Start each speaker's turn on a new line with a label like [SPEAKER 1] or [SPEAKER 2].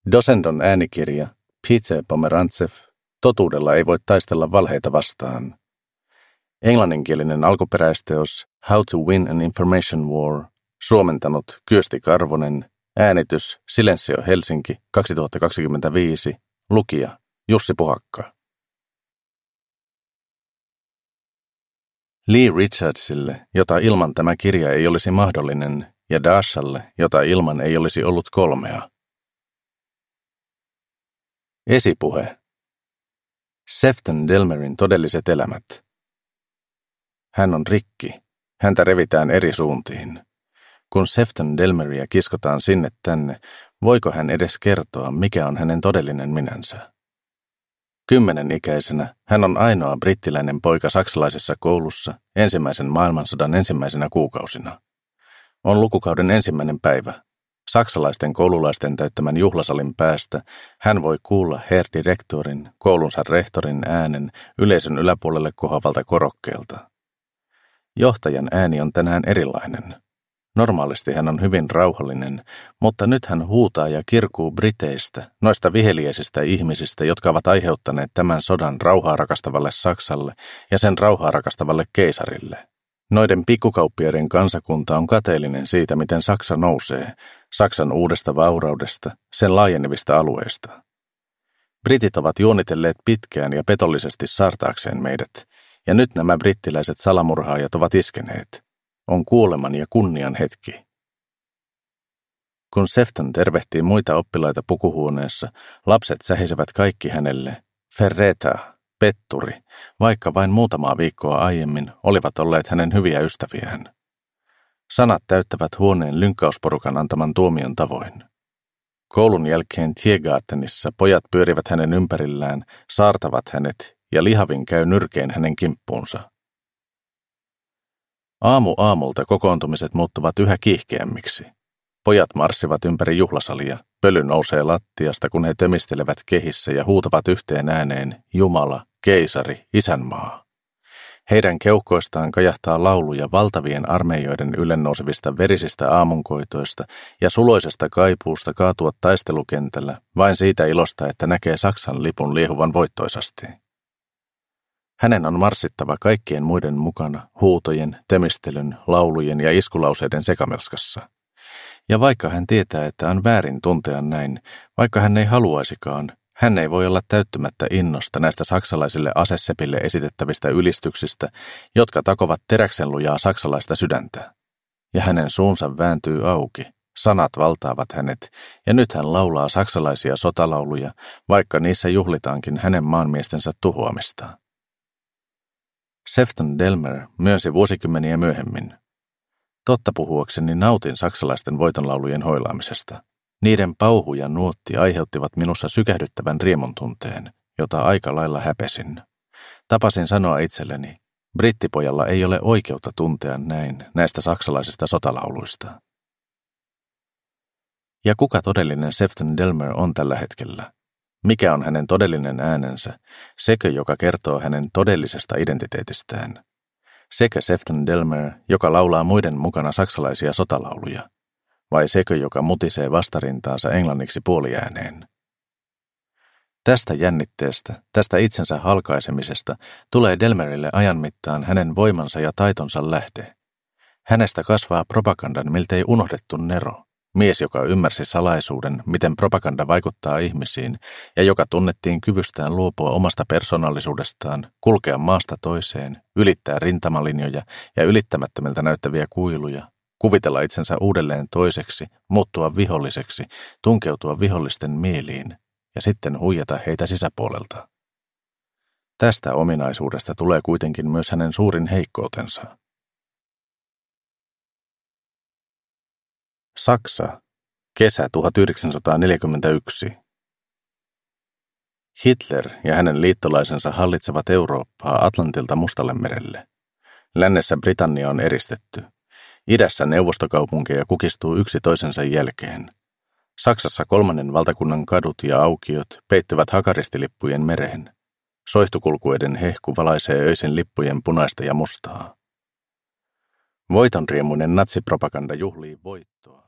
[SPEAKER 1] Dosendon äänikirja Peter Pomerantsev, Totuudella ei voi taistella valheita vastaan. Englanninkielinen alkuperäisteos How to Win an Information War, suomentanut Kyösti Karvonen, äänitys Silensio Helsinki 2025, lukija Jussi Puhakka. Lee Richardsille, jota ilman tämä kirja ei olisi mahdollinen, ja Dashalle, jota ilman ei olisi ollut kolmea. Esipuhe. Sefton Delmerin todelliset elämät. Hän on rikki. Häntä revitään eri suuntiin. Kun Sefton Delmeria kiskotaan sinne tänne, voiko hän edes kertoa, mikä on hänen todellinen minänsä? 10-ikäisenä hän on ainoa brittiläinen poika saksalaisessa koulussa ensimmäisen maailmansodan ensimmäisenä kuukausina. On lukukauden ensimmäinen päivä. Saksalaisten koululaisten täyttämän juhlasalin päästä hän voi kuulla Herr Direktorin, koulunsa rehtorin äänen yleisön yläpuolelle kohoavalta korokkeelta. Johtajan ääni on tänään erilainen. Normaalisti hän on hyvin rauhallinen, mutta nyt hän huutaa ja kirkuu briteistä, noista viheliäisistä ihmisistä, jotka ovat aiheuttaneet tämän sodan rauhaa rakastavalle Saksalle ja sen rauhaa rakastavalle keisarille. Noiden pikkukauppiaiden kansakunta on kateellinen siitä, miten Saksa nousee, Saksan uudesta vauraudesta, sen laajenevista alueista. Britit ovat juonitelleet pitkään ja petollisesti saartaakseen meidät, ja nyt nämä brittiläiset salamurhaajat ovat iskeneet. On kuoleman ja kunnian hetki. Kun Sefton tervehtii muita oppilaita pukuhuoneessa, lapset sähisevät kaikki hänelle. Ferreta, petturi, vaikka vain muutamaa viikkoa aiemmin olivat olleet hänen hyviä ystäviään. Sanat täyttävät huoneen lynkkausporukan antaman tuomion tavoin. Koulun jälkeen Tiergartenissa pojat pyörivät hänen ympärillään, saartavat hänet ja lihavin käy nyrkeen hänen kimppuunsa. Aamu aamulta kokoontumiset muuttuvat yhä kiihkeämmiksi. Pojat marssivat ympäri juhlasalia, pöly nousee lattiasta, kun he tömistelevät kehissä ja huutavat yhteen ääneen Jumala, keisari, isänmaa. Heidän keuhkoistaan kajahtaa lauluja valtavien armeijoiden ylennousevista verisistä aamunkoitoista ja suloisesta kaipuusta kaatua taistelukentällä vain siitä ilosta, että näkee Saksan lipun liehuvan voittoisasti. Hänen on marssittava kaikkien muiden mukana huutojen, tömistelyn, laulujen ja iskulauseiden sekamelskassa. Ja vaikka hän tietää, että on väärin tuntea näin, vaikka hän ei haluaisikaan, hän ei voi olla täyttymättä innosta näistä saksalaisille asessepille esitettävistä ylistyksistä, jotka takovat teräksenlujaa saksalaista sydäntä. Ja hänen suunsa vääntyy auki, sanat valtaavat hänet, ja nyt hän laulaa saksalaisia sotalauluja, vaikka niissä juhlitaankin hänen maanmiestensä tuhoamista. Sefton Delmer myönsi vuosikymmeniä myöhemmin. Totta puhuakseni nautin saksalaisten voitonlaulujen hoilaamisesta. Niiden pauhu ja nuotti aiheuttivat minussa sykähdyttävän riemun tunteen, jota aika lailla häpesin. Tapasin sanoa itselleni, brittipojalla ei ole oikeutta tuntea näin näistä saksalaisista sotalauluista. Ja kuka todellinen Sefton Delmer on tällä hetkellä? Mikä on hänen todellinen äänensä, sekö joka kertoo hänen todellisesta identiteetistään? Sekö Sefton Delmer, joka laulaa muiden mukana saksalaisia sotalauluja? Vai sekö, joka mutisee vastarintaansa englanniksi puoliääneen? Tästä jännitteestä, tästä itsensä halkaisemisesta, tulee Delmerille ajan mittaan hänen voimansa ja taitonsa lähde. Hänestä kasvaa propagandan miltei unohdettu nero. Mies, joka ymmärsi salaisuuden, miten propaganda vaikuttaa ihmisiin, ja joka tunnettiin kyvystään luopua omasta persoonallisuudestaan, kulkea maasta toiseen, ylittää rintamalinjoja ja ylittämättömiltä näyttäviä kuiluja, kuvitella itsensä uudelleen toiseksi, muuttua viholliseksi, tunkeutua vihollisten mieliin ja sitten huijata heitä sisäpuolelta. Tästä ominaisuudesta tulee kuitenkin myös hänen suurin heikkoutensa. Saksa, kesä 1941. Hitler ja hänen liittolaisensa hallitsevat Eurooppaa Atlantilta Mustallemerelle. Lännessä Britannia on eristetty. Idässä neuvostokaupunkeja kukistuu yksi toisensa jälkeen. Saksassa kolmannen valtakunnan kadut ja aukiot peittyvät hakaristilippujen mereen. Soihtukulkueiden hehku valaisee öisin lippujen punaista ja mustaa. Voitonriemuinen natsipropaganda juhlii voittoa.